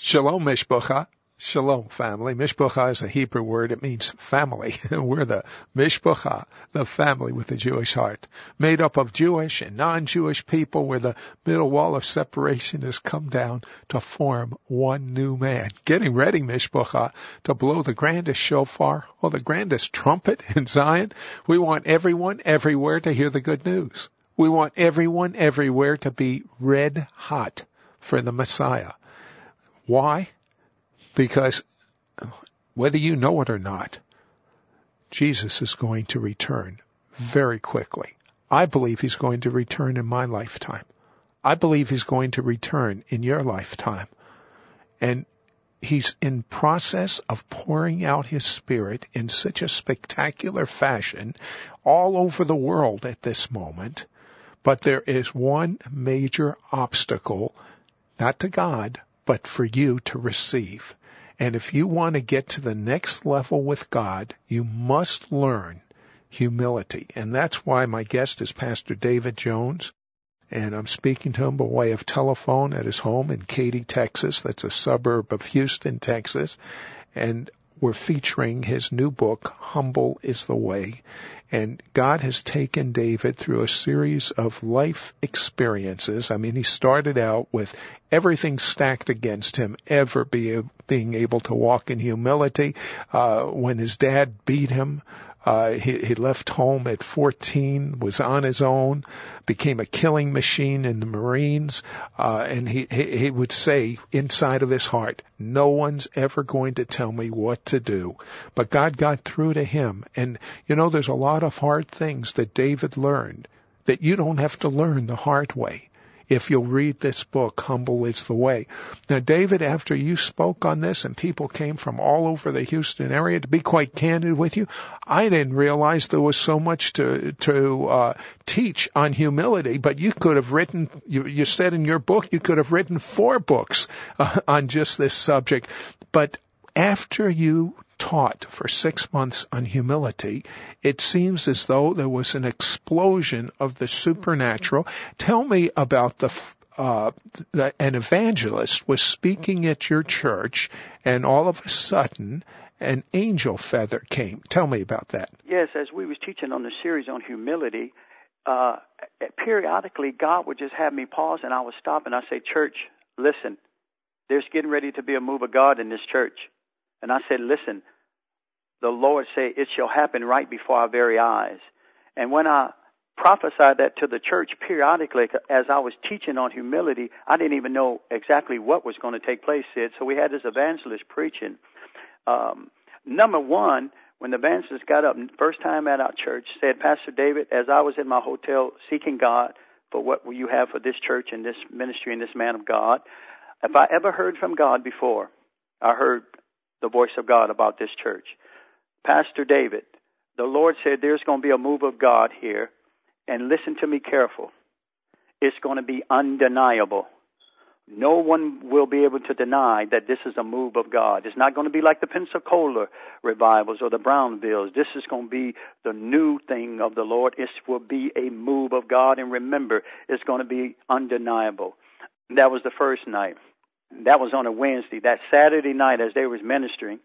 Shalom, Mishpacha. Shalom, family. Mishpacha is a Hebrew word. It means family. We're the Mishpacha, the family with a Jewish heart, made up of Jewish and non-Jewish people, where the middle wall of separation has come down to form one new man. Getting ready, Mishpacha, to blow the grandest shofar or the grandest trumpet in Zion. We want everyone everywhere to hear the good news. We want everyone everywhere to be red hot for the Messiah. Why? Because whether you know it or not, Jesus is going to return very quickly. I believe he's going to return in my lifetime. I believe he's going to return in your lifetime. And he's in process of pouring out his Spirit in such a spectacular fashion all over the world at this moment. But there is one major obstacle, not to God, but for you to receive. And if you want to get to the next level with God, you must learn humility. And that's why my guest is Pastor David Jones. And I'm speaking to him by way of telephone at his home in Katy, Texas. That's a suburb of Houston, Texas. And we're featuring his new book, Humble is the Way. And God has taken David through a series of life experiences. I mean, he started out with everything stacked against him, ever being able to walk in humility. When his dad beat him, he left home at 14, was on his own, became a killing machine in the Marines, and he would say inside of his heart, no one's ever going to tell me what to do. But God got through to him. And, you know, there's a lot of hard things that David learned that you don't have to learn the hard way. If you'll read this book, Humble is the Way. Now, David, after you spoke on this and people came from all over the Houston area, to be quite candid with you, I didn't realize there was so much to teach on humility, but you could have written, you said in your book, you could have written 4 books on just this subject. But after you taught for 6 months on humility, it seems as though there was an explosion of the supernatural. Tell me about an evangelist was speaking at your church, and all of a sudden an angel feather came. Tell me about that. Yes, as we was teaching on the series on humility, periodically God would just have me pause, and I would stop and I say, church, listen, there's getting ready to be a move of God in this church. And I said, listen, the Lord said it shall happen right before our very eyes. And when I prophesied that to the church periodically, as I was teaching on humility, I didn't even know exactly what was going to take place, Sid. So we had this evangelist preaching. Number one, when the evangelist got up, first time at our church, said, Pastor David, as I was in my hotel seeking God for what will you have for this church and this ministry and this man of God, if I ever heard from God before, I heard the voice of God about this church. Pastor David, the Lord said there's going to be a move of God here, and listen to me careful. It's going to be undeniable. No one will be able to deny that this is a move of God. It's not going to be like the Pensacola revivals or the Brownvilles. This is going to be the new thing of the Lord. It will be a move of God, and remember, it's going to be undeniable. That was the first night. That was on a Wednesday. That Saturday night, as they was ministering,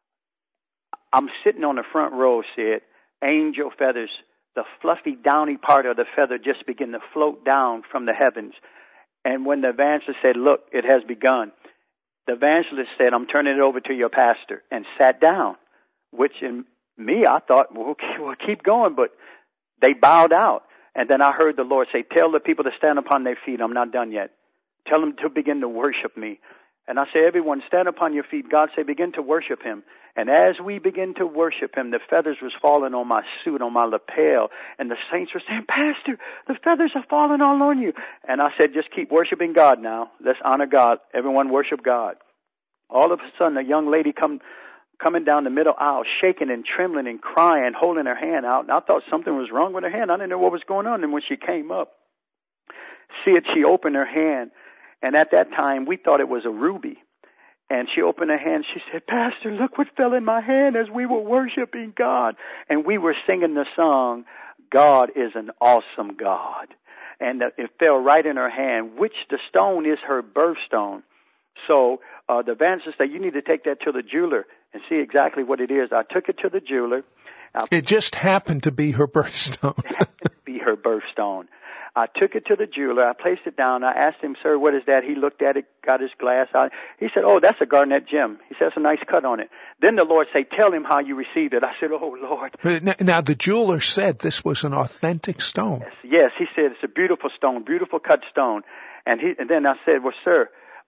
I'm sitting on the front row, Sid. Angel feathers, the fluffy, downy part of the feather just begin to float down from the heavens. And when the evangelist said, look, it has begun, the evangelist said, I'm turning it over to your pastor, and sat down, which in me, I thought, well, we'll keep going, but they bowed out. And then I heard the Lord say, tell the people to stand upon their feet. I'm not done yet. Tell them to begin to worship me. And I say, everyone, stand upon your feet. God say, begin to worship him. And as we begin to worship him, the feathers was falling on my suit, on my lapel. And the saints were saying, Pastor, the feathers are falling all on you. And I said, just keep worshiping God now. Let's honor God. Everyone worship God. All of a sudden, a young lady coming down the middle aisle, shaking and trembling and crying, holding her hand out. And I thought something was wrong with her hand. I didn't know what was going on. And when she came up, she opened her hand. And at that time, we thought it was a ruby. And she opened her hand. She said, Pastor, look what fell in my hand as we were worshiping God. And we were singing the song, God is an awesome God. And it fell right in her hand, which the stone is her birthstone. So the evangelist said, you need to take that to the jeweler and see exactly what it is. I took it to the jeweler. It just happened to be her birthstone. It happened to be her birthstone. I took it to the jeweler. I placed it down. I asked him, sir, what is that? He looked at it, got his glass out. He said, oh, that's a garnet gem. He said, that's a nice cut on it. Then the Lord said, tell him how you received it. I said, oh, Lord. But now, the jeweler said this was an authentic stone. Yes, he said, it's a beautiful stone, beautiful cut stone. And then I said, well, sir,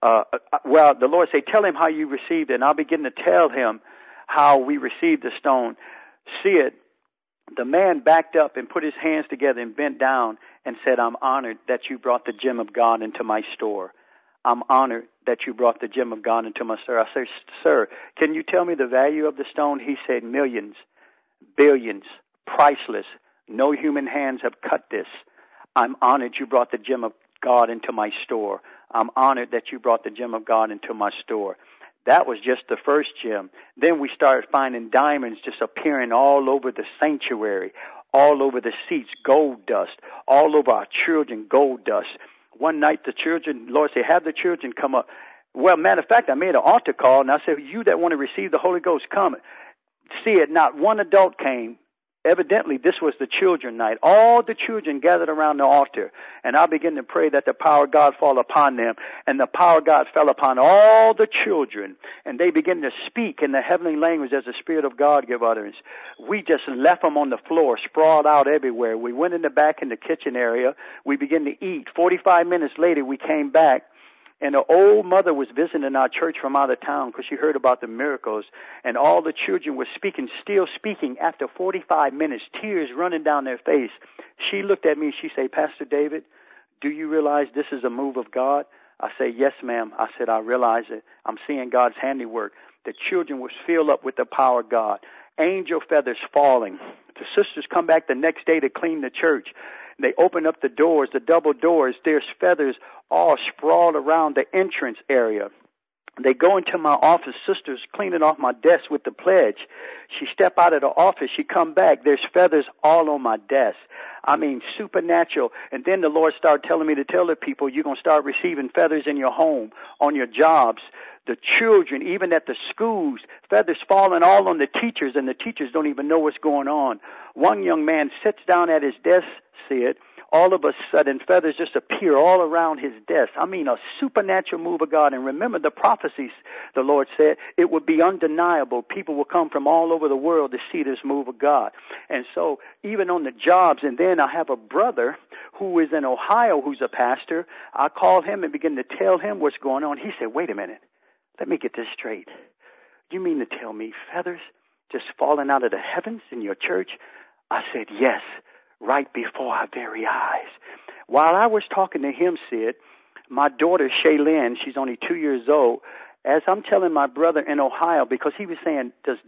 the Lord said, tell him how you received it. And I'll begin to tell him how we received the stone. See it. The man backed up and put his hands together and bent down and said, I'm honored that you brought the gem of God into my store. I'm honored that you brought the gem of God into my store. I said, sir, can you tell me the value of the stone? He said, millions, billions, priceless. No human hands have cut this. I'm honored you brought the gem of God into my store. I'm honored that you brought the gem of God into my store. That was just the first gem. Then we started finding diamonds just appearing all over the sanctuary, all over the seats, gold dust, all over our children, gold dust. One night the children, Lord said, have the children come up. Well, matter of fact, I made an altar call, and I said, you that want to receive the Holy Ghost, come. See it, not one adult came. Evidently, this was the children night. All the children gathered around the altar, and I began to pray that the power of God fall upon them, and the power of God fell upon all the children, and they began to speak in the heavenly language as the Spirit of God gave utterance. We just left them on the floor, sprawled out everywhere. We went in the back in the kitchen area. We began to eat. 45 minutes later, we came back. And an old mother was visiting our church from out of town because she heard about the miracles. And all the children were speaking, still speaking after 45 minutes, tears running down their face. She looked at me and she said, Pastor David, do you realize this is a move of God? I said, yes, ma'am. I said, I realize it. I'm seeing God's handiwork. The children were filled up with the power of God. Angel feathers falling. The sisters come back the next day to clean the church. They open up the doors, the double doors. There's feathers all sprawled around the entrance area. They go into my office, sisters cleaning off my desk with the pledge. She step out of the office, she come back, there's feathers all on my desk. I mean, supernatural. And then the Lord started telling me to tell the people, you're going to start receiving feathers in your home, on your jobs. The children, even at the schools, feathers falling all on the teachers, and the teachers don't even know what's going on. One young man sits down at his desk, see it, all of a sudden feathers just appear all around his desk. I mean, a supernatural move of God. And remember the prophecies, the Lord said, it would be undeniable. People will come from all over the world to see this move of God. And so even on the jobs, and then I have a brother who is in Ohio who's a pastor. I called him and began to tell him what's going on. He said, wait a minute. Let me get this straight. You mean to tell me feathers just falling out of the heavens in your church? I said, yes, right before our very eyes. While I was talking to him, Sid, my daughter, Shaylin, she's only 2 years old, as I'm telling my brother in Ohio, because he was saying,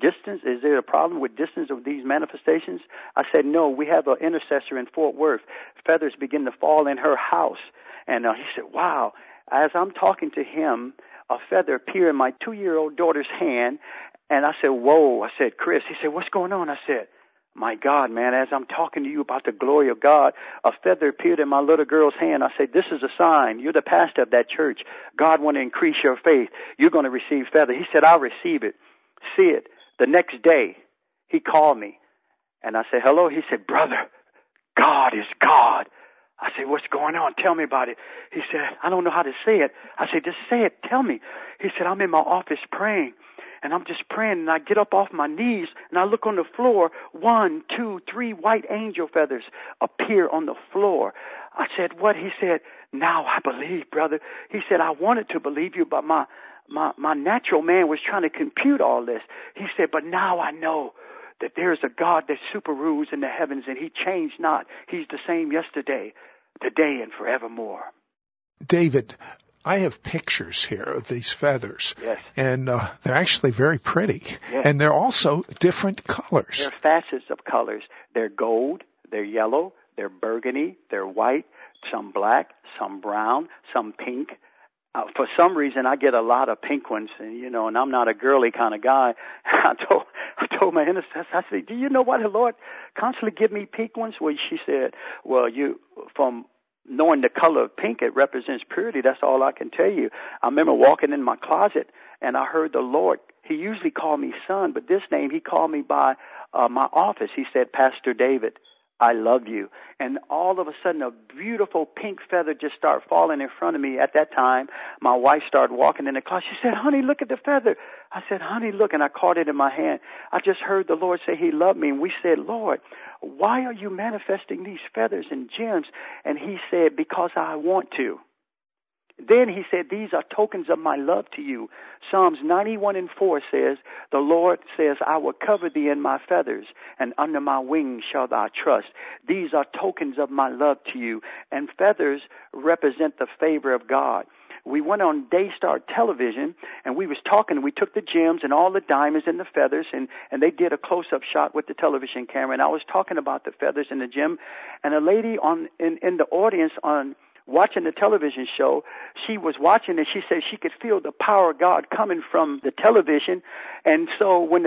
is there a problem with distance of these manifestations? I said, no, we have an intercessor in Fort Worth. Feathers begin to fall in her house. And he said, wow. As I'm talking to him, a feather appeared in my 2-year-old daughter's hand, and I said, whoa. I said, Chris. He said, what's going on? I said, my God, man, as I'm talking to you about the glory of God, a feather appeared in my little girl's hand. I said, this is a sign. You're the pastor of that church. God want to increase your faith. You're going to receive feather. He said, I'll receive it. See it. The next day, he called me, and I said, hello. He said, brother, God is God. I said, what's going on? Tell me about it. He said, I don't know how to say it. I said, just say it. Tell me. He said, I'm in my office praying, and I'm just praying, and I get up off my knees, and I look on the floor. 1, 2, 3 white angel feathers appear on the floor. I said, what? He said, now I believe, brother. He said, I wanted to believe you, but my natural man was trying to compute all this. He said, but now I know that there is a God that super rules in the heavens, and he changed not. He's the same yesterday, today, and forevermore. David, I have pictures here of these feathers. Yes. And they're actually very pretty. Yes. And they're also different colors. They're facets of colors. They're gold, they're yellow, they're burgundy, they're white, some black, some brown, some pink. For some reason, I get a lot of pink ones, and I'm not a girly kind of guy. I told my intercessor, I said, do you know why the Lord constantly give me pink ones? Well, she said, well, from knowing the color of pink, it represents purity. That's all I can tell you. I remember walking in my closet, and I heard the Lord. He usually called me son, but this name he called me by my office. He said, Pastor David, I love you. And all of a sudden, a beautiful pink feather just started falling in front of me. At that time, my wife started walking in the closet. She said, honey, look at the feather. I said, honey, look. And I caught it in my hand. I just heard the Lord say he loved me. And we said, Lord, why are you manifesting these feathers and gems? And he said, because I want to. Then he said, these are tokens of my love to you. Psalms 91:4 says, the Lord says, I will cover thee in my feathers, and under my wings shall thou trust. These are tokens of my love to you. And feathers represent the favor of God. We went on Daystar Television, and we was talking. We took the gems and all the diamonds and the feathers, and they did a close-up shot with the television camera. And I was talking about the feathers and the gem, and a lady in the audience watching the television show, she was watching and she said she could feel the power of God coming from the television. And so when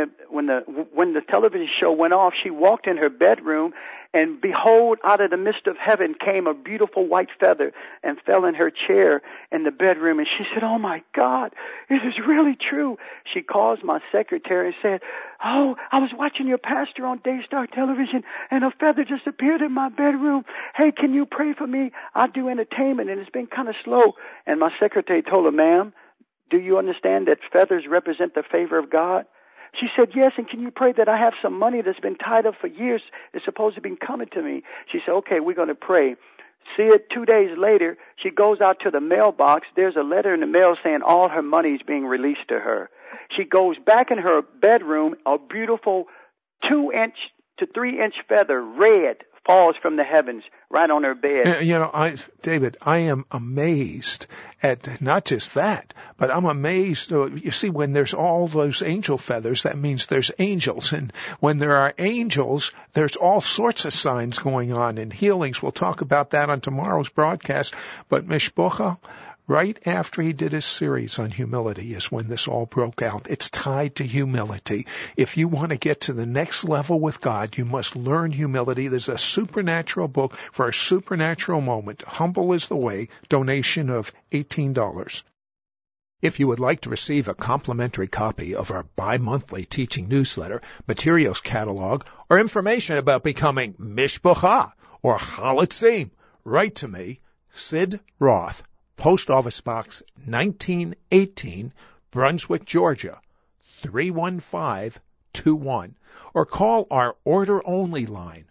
the television show went off, she walked in her bedroom, and behold, out of the midst of heaven came a beautiful white feather and fell in her chair in the bedroom. And she said, oh my God, it is really true. She calls my secretary and said, oh, I was watching your pastor on Daystar Television, and a feather just appeared in my bedroom. Hey, can you pray for me? I do entertainment, and it's been kind of slow. And my secretary told her, ma'am, do you understand that feathers represent the favor of God? She said, yes, and can you pray that I have some money that's been tied up for years? It's supposed to be coming to me. She said, okay, we're going to pray. See it 2 days later, she goes out to the mailbox. There's a letter in the mail saying all her money is being released to her. She goes back in her bedroom, a beautiful 2-inch to 3-inch feather, red, falls from the heavens right on her bed. David, I am amazed at not just that, but I'm amazed. You see, when there's all those angel feathers, that means there's angels. And when there are angels, there's all sorts of signs going on and healings. We'll talk about that on tomorrow's broadcast. But Mishpocha, right after he did his series on humility is when this all broke out. It's tied to humility. If you want to get to the next level with God, you must learn humility. There's a supernatural book for a supernatural moment. Humble is the Way, donation of $18. If you would like to receive a complimentary copy of our bi-monthly teaching newsletter, materials catalog, or information about becoming Mishpocha or Halitzim, write to me, Sid Roth, Post Office Box 1918, Brunswick, Georgia, 31521, or call our order-only line,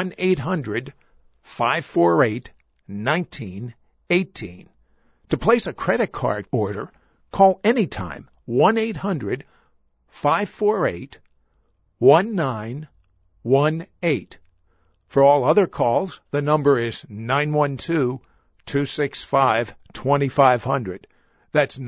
1-800-548-1918. To place a credit card order, call anytime, 1-800-548-1918. For all other calls, the number is 912-265-2500. That's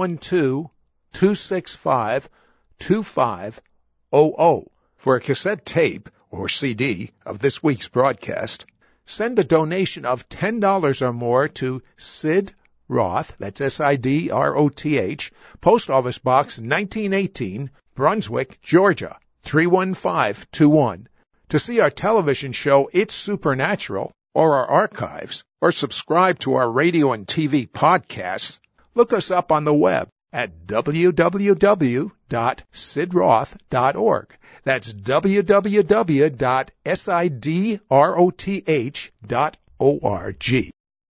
912-265-2500. For a cassette tape or CD of this week's broadcast, send a donation of $10 or more to Sid Roth, that's S-I-D-R-O-T-H, Post Office Box 1918, Brunswick, Georgia, 31521. To see our television show, It's Supernatural, or our archives, or subscribe to our radio and TV podcasts, look us up on the web at www.sidroth.org. That's www.sidroth.org.